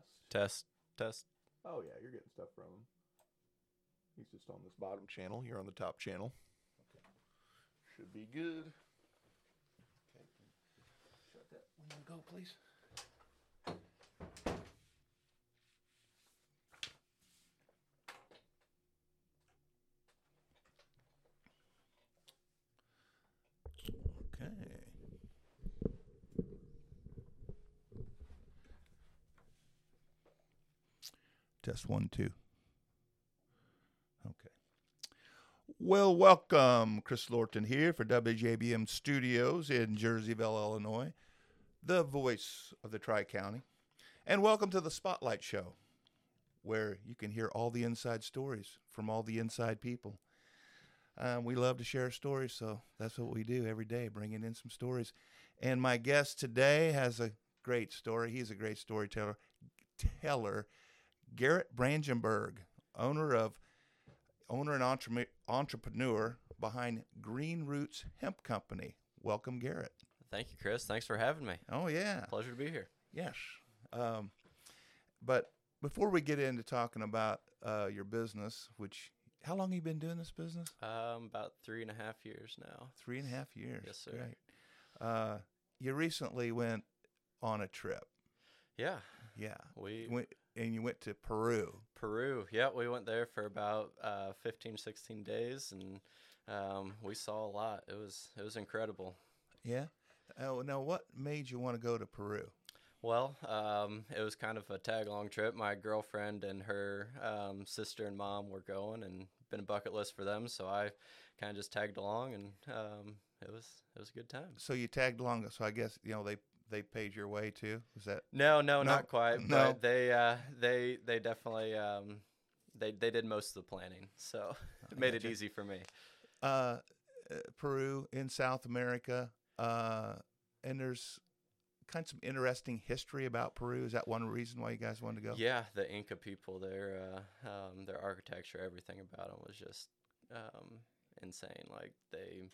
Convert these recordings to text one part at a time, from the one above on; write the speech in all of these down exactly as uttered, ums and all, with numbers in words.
Test, test. Oh yeah, you're getting stuff from him. He's just on this bottom channel. You're on the top channel. Okay. Should be good. Okay. Shut that window, go, please. Okay. Test one, two. Okay. Well, welcome. Chris Lorton here for W J B M Studios in Jerseyville, Illinois, the voice of the Tri-County. And welcome to the Spotlight Show, where you can hear all the inside stories from all the inside people. Um, we love to share stories, so that's what we do every day, bringing in some stories. And my guest today has a great story. He's a great storyteller. Teller, Garrett Brangenberg, owner of owner and entre- entrepreneur behind Green Roots Hemp Company. Welcome, Garrett. Thank you, Chris. Thanks for having me. Oh yeah, Pleasure to be here. yes. Um, but before we get into talking about uh, your business, which how long have you been doing this business? Um, about three and a half years now. Three and a half years. Yes, sir. Great. Uh, you recently went on a trip. Yeah, Yeah. we You went, and you went to Peru. Peru. Yeah, we went there for about uh, fifteen, sixteen days, and um, we saw a lot. It was it was incredible. Yeah. Oh, now what made you want to go to Peru? Well, um, it was kind of a tag-along trip. My girlfriend and her um, sister and mom were going, and been a bucket list for them. So I kind of just tagged along, and um, it was it was a good time. So you tagged along. So I guess you know they they paid your way too. Was that? No, no, No? not quite. No. But they uh, they they definitely um, they they did most of the planning, so it made it gotcha. easy for me. Uh, uh, Peru in South America, uh, and there's kind of some interesting history about Peru. Is that one reason why you guys wanted to go? Yeah, the Inca people, their uh, um, their architecture, everything about them was just um, insane. Like they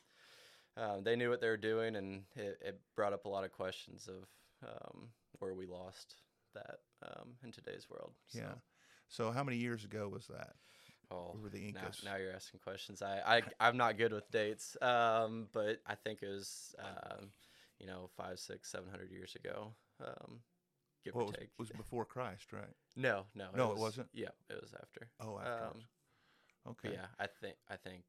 um, they knew what they were doing, and it, it brought up a lot of questions of um, where we lost that um, in today's world. So, Yeah. So how many years ago was that? Oh, Were the now, Incas? now you're asking questions. I, I I'm not good with dates, um, but I think it was um, you know five, six, seven hundred years ago, um, give Well, or it was, take. was before Christ, right? No, no, No, it was, wasn't? Yeah, it was after. Oh, after. Um, but Okay. yeah, I think I think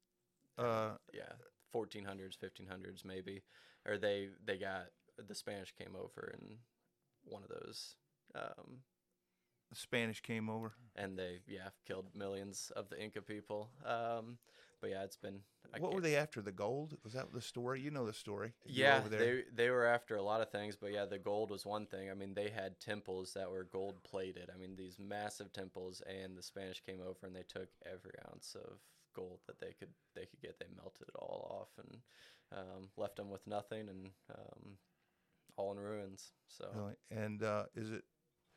Uh, yeah, fourteen hundreds, fifteen hundreds maybe, or they they got the Spanish came over in one of those, um, the Spanish came over. and they yeah killed millions of the Inca people. Um, but yeah, it's been I What were can't- they after? The gold? Was that the story? You know the story. You were Yeah, over there. they they were after a lot of things, but yeah, the gold was one thing. I mean, they had temples that were gold plated. I mean, these massive temples, and the Spanish came over and they took every ounce of gold that they could they could get. They melted it all off and um, left them with nothing, and um, all in ruins. So Really? And uh, is it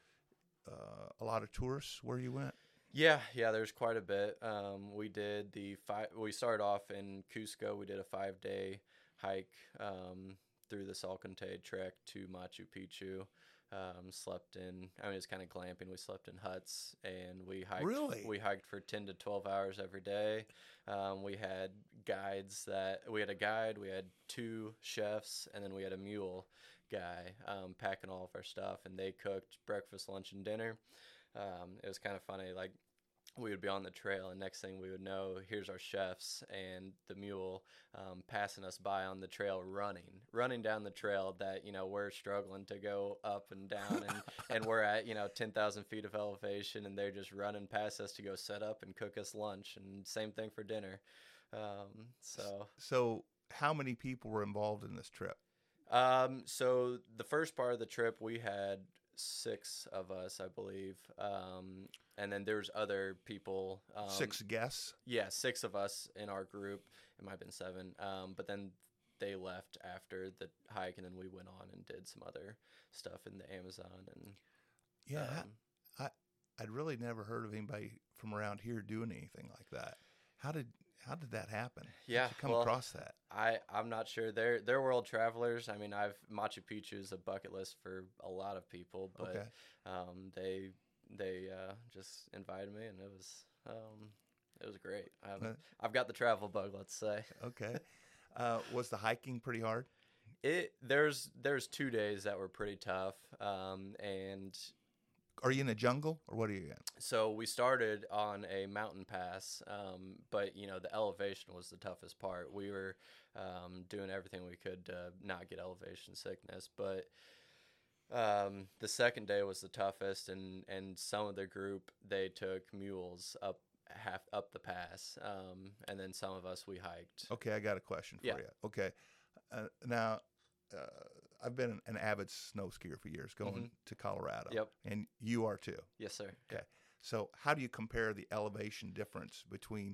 uh, a lot of tourists where you went? yeah, yeah, there's quite a bit. Um, we did the five. We started off in Cusco. We did a five day hike um, through the Salcantay Trek to Machu Picchu. Um, slept in. I mean, it's kind of glamping. We slept in huts, and we hiked. Really? We hiked for ten to twelve hours every day. Um, we had guides that we had a guide. We had two chefs, and then we had a mule guy um, packing all of our stuff, and they cooked breakfast, lunch, and dinner. Um, it was kind of funny. Like we would be on the trail, and next thing we would know, here's our chefs and the mule um, passing us by on the trail, running, running down the trail that you know we're struggling to go up and down, and and we're at you know ten thousand feet of elevation, and they're just running past us to go set up and cook us lunch, and same thing for dinner. Um, so So how many people were involved in this trip? Um, so the first part of the trip, we had six of us, I believe. Um, and then there's other people. Um, Six guests? Yeah, six of us in our group. It might have been seven. Um, but then they left after the hike, and then we went on and did some other stuff in the Amazon. And Yeah. um, I, I'd really never heard of anybody from around here doing anything like that. How did how did that happen? How'd Yeah, you come well, across that? I I'm not sure. They're they're world travelers. I mean, I've Machu Picchu is a bucket list for a lot of people, but Okay. um, they they uh, just invited me, and it was um, it was great. I've Uh, I've got the travel bug, let's say. Okay. Uh, was the hiking pretty hard? It there's there's two days that were pretty tough, um, and Are you in the jungle or what are you in? so we started on a mountain pass, um, but you know the elevation was the toughest part. We were um, doing everything we could to not get elevation sickness, but um, the second day was the toughest, and and some of the group they took mules up half up the pass, um, and then some of us we hiked. Okay, I got a question for Yeah. you. Okay. Uh, now, uh, I've been an avid snow skier for years going Mhm. to Colorado. Yep. And you are too. Yes, sir. Okay. So, how do you compare the elevation difference between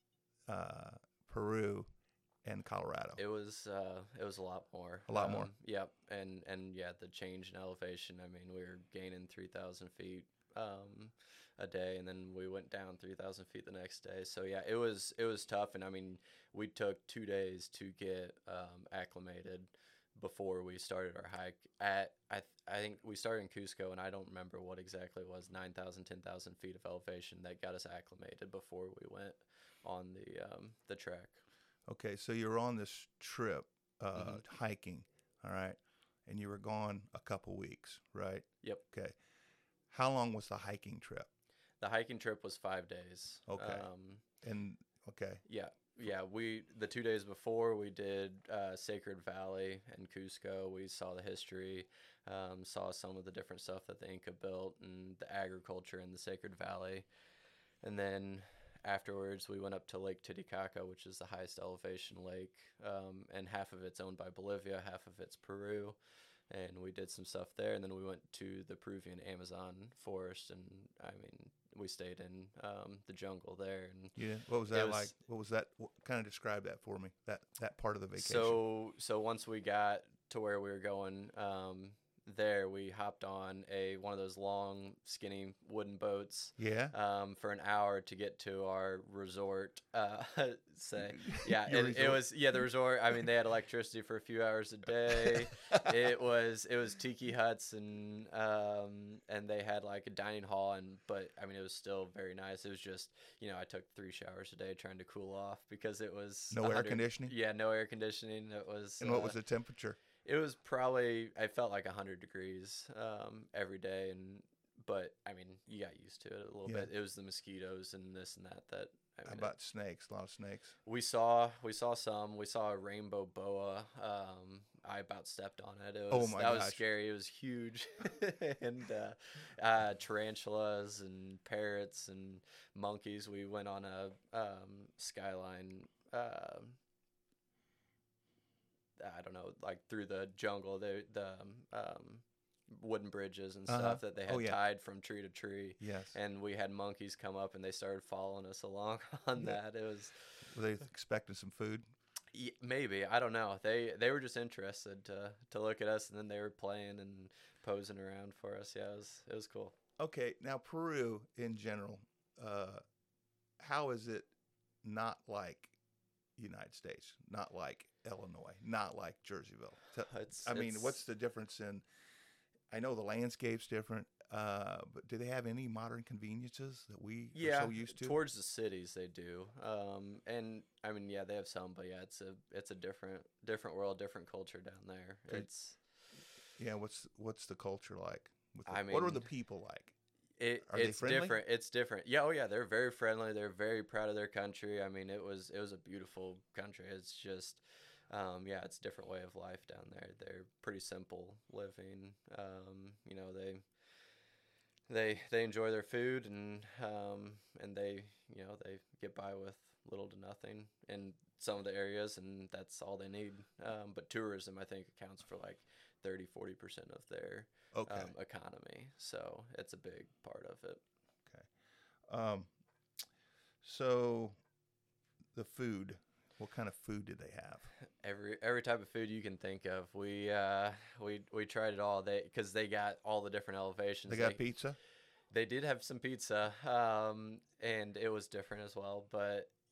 uh, Peru and Colorado? It was uh, it was a lot more. A lot more? Um, Yep, and and yeah, the change in elevation. I mean, we were gaining three thousand feet um, a day, and then we went down three thousand feet the next day. So yeah, it was it was tough, and I mean, we took two days to get um, acclimated before we started our hike. At I th- I think we started in Cusco, and I don't remember what exactly it was nine thousand, ten thousand feet of elevation that got us acclimated before we went on the um, the trek. Okay, so you're on this trip uh, Mhm. hiking, all right, and you were gone a couple weeks, right? Yep. Okay. How long was the hiking trip? The hiking trip was five days. Okay. Um, And okay, yeah, yeah. We the two days before we did uh, Sacred Valley and Cusco. We saw the history, um, saw some of the different stuff that the Inca built and the agriculture in the Sacred Valley, and then afterwards we went up to Lake Titicaca, which is the highest elevation lake, um, and half of it's owned by Bolivia, half of it's Peru. And we did some stuff there, and then we went to the Peruvian Amazon forest, and I mean, we stayed in um, the jungle there. And yeah. What was It that was- like? What was that? What, kind of describe that for me. That that part of the vacation. so, so once we got to where we were going, um, there we hopped on a one of those long, skinny wooden boats yeah. um, for an hour to get to our resort. Uh, say, yeah, Your it, it resort. was yeah the resort. I mean, they had electricity for a few hours a day. it was it was tiki huts and um and they had like a dining hall, and but I mean it was still very nice. It was just, you know, I took three showers a day trying to cool off because it was No air one hundred conditioning? Yeah, no air conditioning. It was And what uh, was the temperature? it was probably, I felt like one hundred degrees um every day, and but I mean you got used to it a little Yeah. bit. It was the mosquitoes and this and that that I How mean, about snakes? A lot of snakes. we saw we saw some. We saw a rainbow boa. Um, I about stepped on it. It Oh was, my that was gosh. scary. It was huge, and uh, uh, tarantulas and parrots and monkeys. We went on a um, skyline. Um I don't know, like through the jungle. The the um, wooden bridges and Uh-huh. stuff that they had Oh, yeah. tied from tree to tree. Yes. And we had monkeys come up and they started following us along on Yeah. that. It was. Were they expecting some food? Y- Maybe, I don't know. They they were just interested to to look at us, and then they were playing and posing around for us. Yeah, it was it was cool. Okay. Now Peru in general, uh, how is it not like United States, not like Illinois, not like Jerseyville? Te- It's I mean, it's- what's the difference in? I know the landscape's different, uh, but do they have any modern conveniences that we yeah, are so used to? towards the cities they do. Um, and I mean, yeah, they have some, but yeah, it's a it's a different different world, different culture down there. Okay. It's Yeah. What's what's the culture like? With the- I what are the mean, people like? It Are they it's friendly? different. It's different. Yeah, oh yeah, they're very friendly. They're very proud of their country. I mean, it was it was a beautiful country. It's just um, yeah, it's a different way of life down there. They're pretty simple living. Um, you know, they they they enjoy their food, and um, and they, you know, they get by with little to nothing in some of the areas, and that's all they need. Um, but tourism, I think, accounts for like thirty, forty percent of their Okay. um, economy. So it's a big part of it. Um, so the food, what kind of food did they have? Every every type of food you can think of, we uh, we we tried it all. They because they got all the different elevations. They got pizza. They did have some pizza, um, and it was different as well. But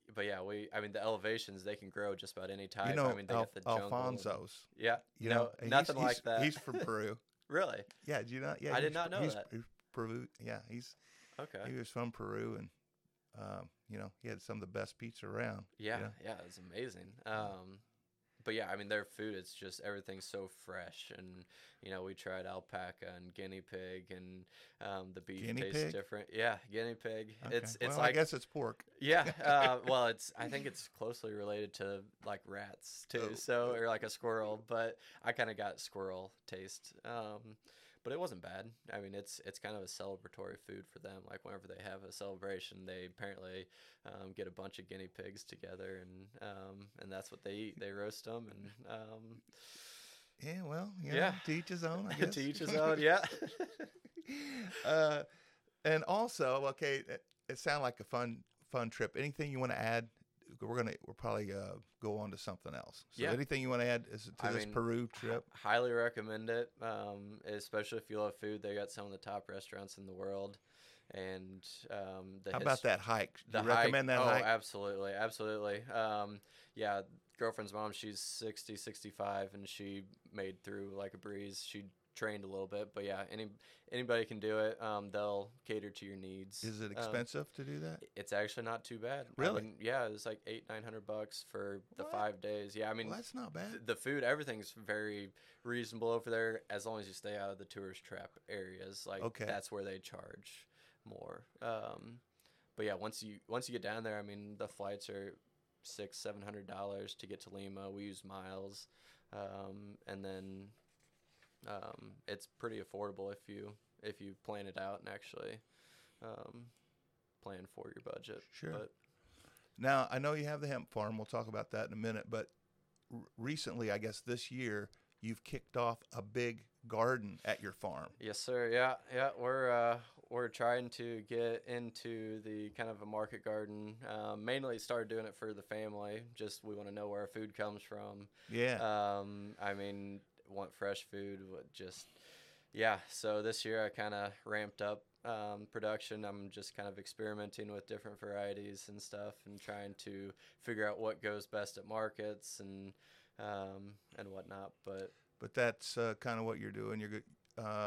but yeah, we. I mean, the elevations they can grow just about any type. You know, I mean, they Alf- got the jungle. and- Alfonso's. yeah, You no, know, and nothing he's, like he's, that. He's from Peru. Really? Yeah, do you not? Yeah, I did he's not fr- know he's, that. he's Peru. Yeah, he's Okay. he was from Peru, and um, you know, he had some of the best pizza around. Yeah, you know? yeah, it's amazing. Um, but yeah, I mean, their food, it's just everything's so fresh. And, you know, we tried alpaca and guinea pig, and um, the beef Guinea tastes pig? different. Yeah, guinea pig. Okay. It's it's well, I like, guess it's pork. yeah, uh, well, it's, I think it's closely related to like rats too. Oh, So, oh. or like a squirrel, but I kind of got squirrel taste. Um, but it wasn't bad. I mean, it's it's kind of a celebratory food for them. Like whenever they have a celebration, they apparently um, get a bunch of guinea pigs together, and um, and that's what they eat. They roast them, and um, Yeah, well, you know, Yeah. to each his own. I guess. to each his own. Yeah. uh, and also, okay, it, it sounded like a fun fun trip. Anything you want to add? We're gonna we'll probably uh, go on to something else. So Yeah. anything you want to add is to I this mean, Peru trip? Highly recommend it, um, especially if you love food. They got some of the top restaurants in the world, and um, the How his- about that hike? Do The you recommend hike, that oh, hike? absolutely, absolutely. Um, yeah, girlfriend's mom, she's sixty, sixty-five, and she made through like a breeze. She trained a little bit, but yeah, any anybody can do it. Um, they'll cater to your needs. Is it Um, expensive to do that? it's actually not too bad. I Really? mean, yeah, it's like eight, nine hundred bucks for the What? five days. Yeah, I mean, Well, that's not bad. th- the food, everything's very reasonable over there as long as you stay out of the tourist trap areas. Like Okay. that's where they charge more. Um, but yeah, once you once you get down there, I mean, the flights are six, seven hundred dollars to get to Lima. We use miles, um, and then um, it's pretty affordable if you if you plan it out and actually um, plan for your budget. Sure. But Now, I know you have the hemp farm. We'll talk about that in a minute. But r- recently, I guess this year, you've kicked off a big garden at your farm. yes, sir. Yeah, yeah. We're uh, we're trying to get into the kind of a market garden. Um, mainly started doing it for the family. Just we want to know where our food comes from. Yeah. Um, I mean, want fresh food. what Just yeah. So this year I kind of ramped up um, production. I'm just kind of experimenting with different varieties and stuff, and trying to figure out what goes best at markets and um, and whatnot. But But that's uh, kind of what you're doing. You're go-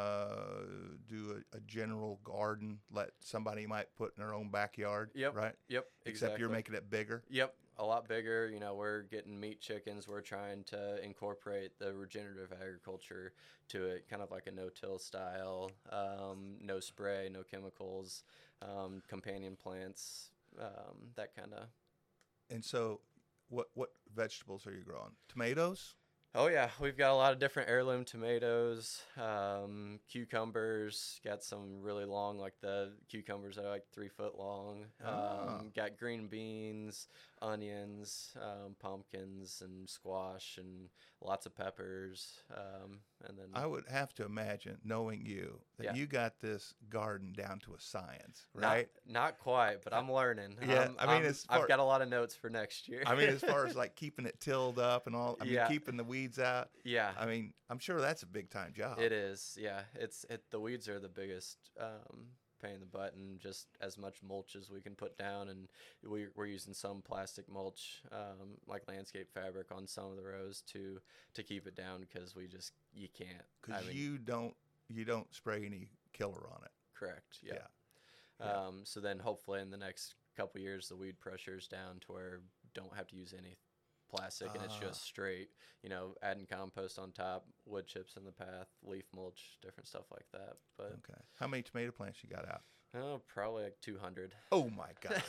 uh, do a, a general garden, let somebody might put in their own backyard, Yep. right? yep, Except you're exactly. making it bigger. Yep, a lot bigger. You know, we're getting meat chickens. We're trying to incorporate the regenerative agriculture to it, kind of like a no-till style, um, no spray, no chemicals, um, companion plants, um, that kind of. And so, what what vegetables are you growing? Tomatoes? Oh yeah, we've got a lot of different heirloom tomatoes, um, cucumbers. Got some really long, like the cucumbers that are like three foot long. Um, Ah. Got green beans, onions, um, pumpkins, and squash, and lots of peppers. Um, and then I would have to imagine, knowing you, that Yeah. you got this garden down to a science, not, right? not quite, but I'm learning. Yeah, I'm- I mean, I'm- as far- I've got a lot of notes for next year. I mean, as far as like keeping it tilled up and all, I mean, Yeah. keeping the weeds out. yeah. I mean, I'm sure that's a big time job. It is, yeah. It's it. The weeds are the biggest um, pain in the butt, and just as much mulch as we can put down, and we, we're using some plastic mulch, um, like landscape fabric, on some of the rows to to keep it down, because we just you can't. Because I mean, you don't you don't spray any killer on it. correct, yeah. Yeah. Um, so then hopefully in the next couple years the weed pressure's down to where don't have to use any plastic, and it's Ah. just straight, you know, adding compost on top, wood chips in the path, leaf mulch, different stuff like that. But Okay. How many tomato plants you got out? oh, probably like two hundred. Oh my gosh.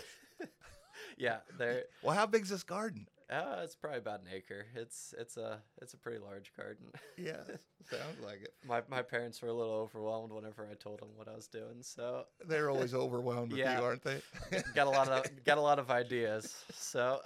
Yeah, there. Well, how big's this garden? Uh, it's probably about an acre. It's it's a it's a pretty large garden. Yeah, sounds like it. my my parents were a little overwhelmed whenever I told them what I was doing. So They're always overwhelmed with Yeah. you, aren't they? got a lot of got a lot of ideas. So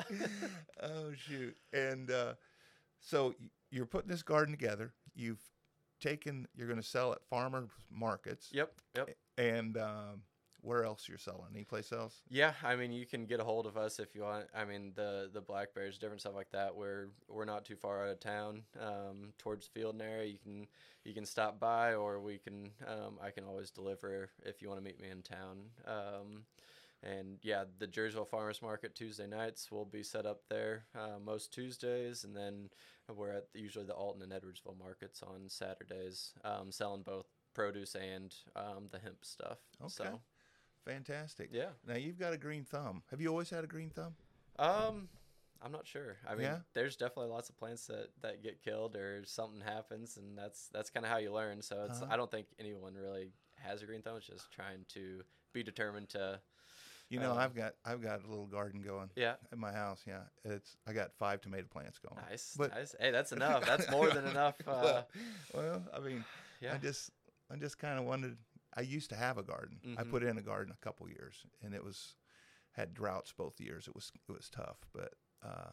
Oh shoot! And uh, so y- you're putting this garden together. You've taken. You're going to sell at farmers markets. yep, yep. And um, where else you're selling? Any place else? Yeah, I mean, you can get a hold of us if you want. I mean, the the blackberries, different stuff like that. We're we're not too far out of town, um, towards Field and area. You can you can stop by, or we can um, I can always deliver if you want to meet me in town. Um, And yeah, the Jerseyville Farmers Market Tuesday nights will be set up there uh, most Tuesdays, and then we're at usually the Alton and Edwardsville markets on Saturdays, um, selling both produce and um, the hemp stuff. Okay. So, fantastic. yeah. Now you've got a green thumb. Have you always had a green thumb? Um, I'm not sure. I mean, Yeah? there's definitely lots of plants that, that get killed or something happens, and that's that's kind of how you learn. So it's Uh-huh. I don't think anyone really has a green thumb. It's just trying to be determined to. You know, Um, I've got I've got a little garden going Yeah. at my house. Yeah, it's I got five tomato plants going. Nice, But- nice. Hey, that's enough. That's more than enough. Uh, well, well, I mean, yeah. I just I just kind of wondered. I used to have a garden. I Mhm. put in a garden a couple years, and it was had droughts both years. It was it was tough, but uh,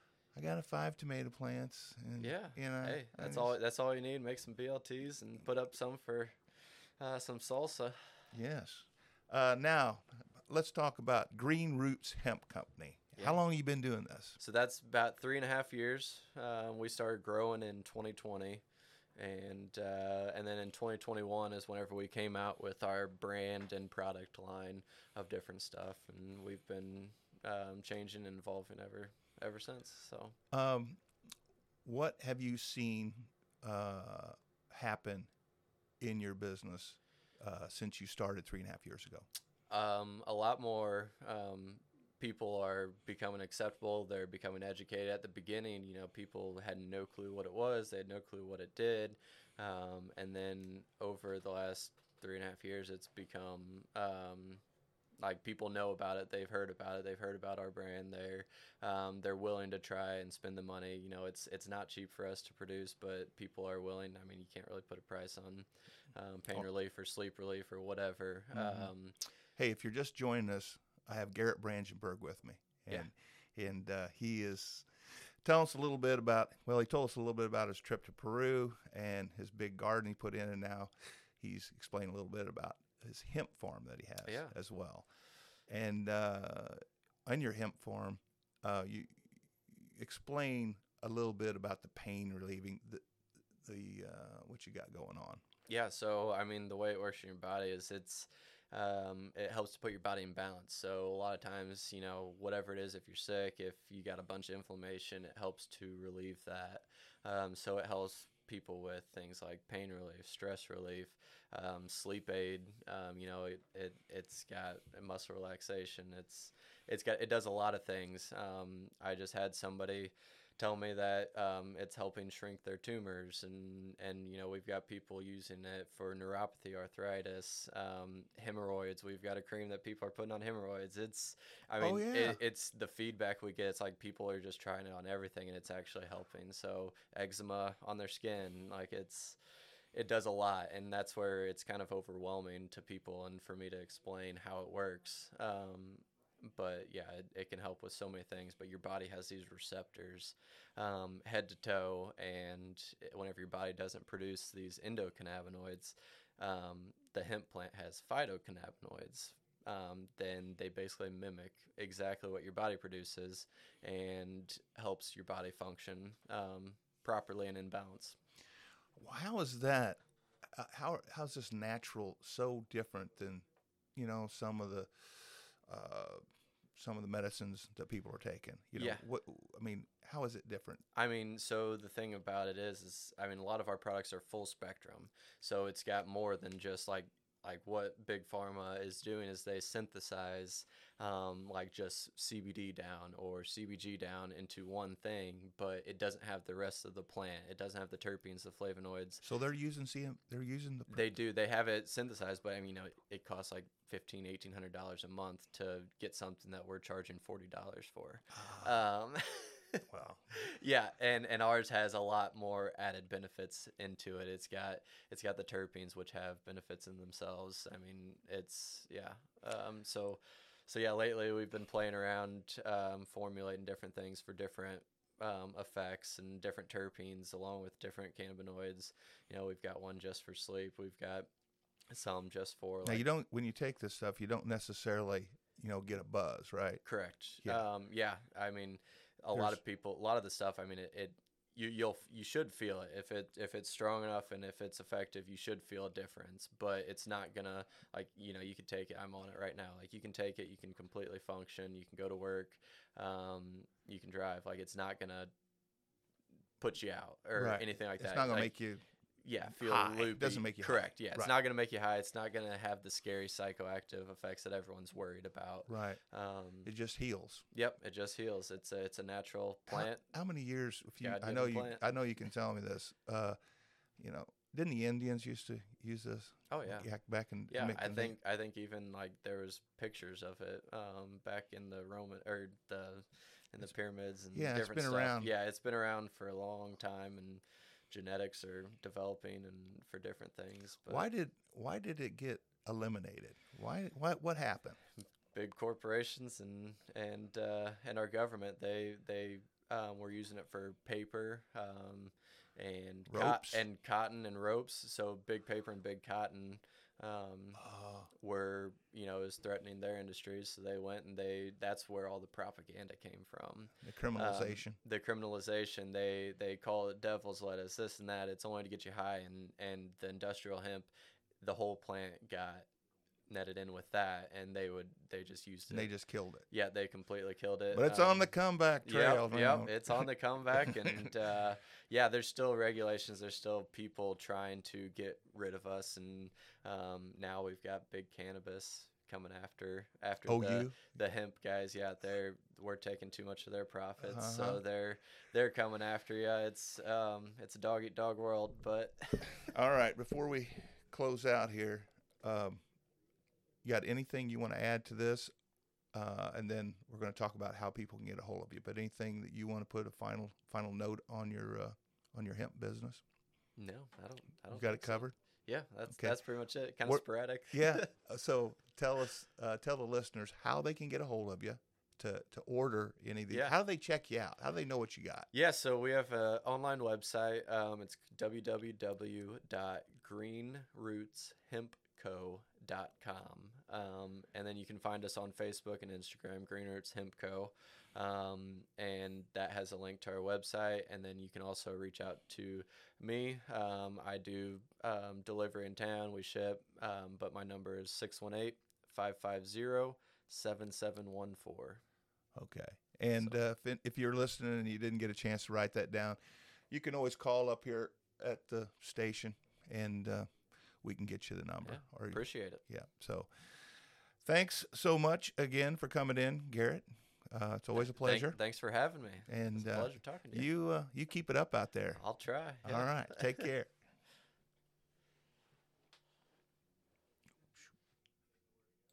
I got a five tomato plants, and Yeah. you know, Hey, I that's just- all. That's all you need. Make some B L Ts and put up some for uh, some salsa. Yes. Uh, now, let's talk about Green Roots Hemp Company. Yeah. How long have you been doing this? So that's about three and a half years. Um, we started growing in twenty twenty, and uh, and then in twenty twenty-one is whenever we came out with our brand and product line of different stuff, and we've been um, changing and evolving ever ever since. So Um, what have you seen uh, happen in your business uh, since you started three and a half years ago? um, a lot more um, people are becoming acceptable. They're becoming educated. At the beginning, you know, people had no clue what it was. They had no clue what it did. Um, and then over the last three and a half years, it's become um, like people know about it. They've heard about it. They've heard about our brand. They're um, they're willing to try and spend the money. You know, it's it's not cheap for us to produce, but people are willing. I mean, you can't really put a price on um, pain Oh. relief or sleep relief or whatever. Mhm. Um, Hey, if you're just joining us, I have Garrett Brandenburg with me, and and uh, he is telling us a little bit about. Well, he told us a little bit about his trip to Peru and his big garden he put in, and now he's explaining a little bit about his hemp farm that he has Yeah. as well. And uh, on your hemp farm, uh, you explain a little bit about the pain relieving the the uh, what you got going on. Yeah, so I mean, the way it works in your body is it's um, it helps to put your body in balance. So a lot of times, you know, whatever it is, if you're sick, if you got a bunch of inflammation, it helps to relieve that. Um, so it helps people with things like pain relief, stress relief, um, sleep aid. Um, you know, it, it it's got muscle relaxation. It's it's got it does a lot of things. Um, I just had somebody tell me that um, it's helping shrink their tumors, and and you know, we've got people using it for neuropathy, arthritis, um, hemorrhoids. We've got a cream that people are putting on hemorrhoids. It's I mean Oh, yeah. it, it's the feedback we get. It's like people are just trying it on everything, and it's actually helping. So eczema on their skin, like it's it does a lot, and that's where it's kind of overwhelming to people and for me to explain how it works. Um, but yeah, it, it can help with so many things, but your body has these receptors um, head to toe, and it- whenever your body doesn't produce these endocannabinoids, um, the hemp plant has phytocannabinoids. Um, then they basically mimic exactly what your body produces and helps your body function um, properly and in balance. Well, how is that? Uh, how how's this natural so different than, you know, some of the uh, some of the medicines that people are taking? You know, Yeah. what I mean, how is it different? I mean, so the thing about it is, is I mean, a lot of our products are full spectrum. So it's got more than just like like what Big Pharma is doing is they synthesize um, like just C B D down or C B G down into one thing, but it doesn't have the rest of the plant. It doesn't have the terpenes, the flavonoids. So they're using C M. They're using the. They do. They have it synthesized, but I mean, you know, it costs like fifteen, eighteen hundred dollars a month to get something that we're charging forty dollars for. Ah, Um, wow. yeah, and and ours has a lot more added benefits into it. It's got it's got the terpenes, which have benefits in themselves. I mean, it's yeah. Um, so so yeah, lately we've been playing around, um, formulating different things for different um, effects and different terpenes, along with different cannabinoids. You know, we've got one just for sleep. We've got some just for Now like, you don't when you take this stuff, you don't necessarily, you know, get a buzz, right? correct. Yeah. Um, yeah. I mean, a lot There's- of people, a lot of the stuff. I mean, it, it you you'll you should feel it if it if it's strong enough and if it's effective. You should feel a difference, but it's not gonna, like, you know, you can take it. I'm on it right now. Like, you can take it, you can completely function, you can go to work, um, you can drive. Like, it's not gonna put you out or Right. anything like It's that. not gonna Like, make you. yeah, feel high. loopy. It doesn't make you high. Correct. Yeah, it's Right. not gonna make you high. It's not gonna have the scary psychoactive effects that everyone's worried about. Right. Um, It just heals. yep, it just heals. It's a it's a natural plant. How, how many years? If you, I God-given know you. plant. I know you can tell me this. Uh, you know, didn't the Indians used to use this? Oh yeah. Yeah, back in. Yeah, back I in the- think I think even like there was pictures of it um, back in the Roman or the in the pyramids and yeah, it's different been stuff. around. Yeah, it's been around for a long time, and genetics are developing and for different things. But Why did Why did it get eliminated? Why What What happened? big corporations and and uh, and our government, they they um, were using it for paper um, and cot- Ropes. and cotton and ropes. So big paper and big cotton um, Oh, were, you know, is threatening their industries. So they went and they that's where all the propaganda came from. the criminalization. Um, the criminalization, they they call it devil's lettuce, this and that. It's only to get you high, and and the industrial hemp, the whole plant got netted in with that, and they would they just used it. and they just killed it. Yeah, they completely killed it. But it's Um, on the comeback trail. Yep, now. yep, it's on the comeback, and uh, yeah, there's still regulations. There's still people trying to get rid of us, and um, now we've got big cannabis coming after after Oh, the, you? the hemp guys. Yeah, they're we're taking too much of their profits, Uh-huh. so they're they're coming after you. It's um it's a dog eat dog world, but All right. Before we close out here, um, you got anything you want to add to this? Uh, and then we're going to talk about how people can get a hold of you. But anything that you want to put a final final note on your uh, on your hemp business? no, I don't. I don't You got it think so. covered. Yeah, that's Okay. that's pretty much it. Kind of What- sporadic. Yeah. Uh, so tell us, uh, tell the listeners how they can get a hold of you to to order any of these. Yeah. How do they check you out? How do they know what you got? Yeah, so we have an online website. Um, it's w w w dot green roots hemp co dot com. Um, and then you can find us on Facebook and Instagram, Green Roots Hemp Co. Um, and that has a link to our website. And then you can also reach out to me. Um, I do um, delivery in town. We ship. Um, but my number is six one eight, five five zero, seven seven one four. Okay. And uh, if, if you're listening and you didn't get a chance to write that down, you can always call up here at the station and uh, we can get you the number. Yeah, Or appreciate it. yeah. So thanks so much again for coming in, Garrett. Uh, it's always a Thank- pleasure. thanks for having me. And It's a uh, pleasure talking to you. you uh, you keep it up out there. I'll try. All right. Take care.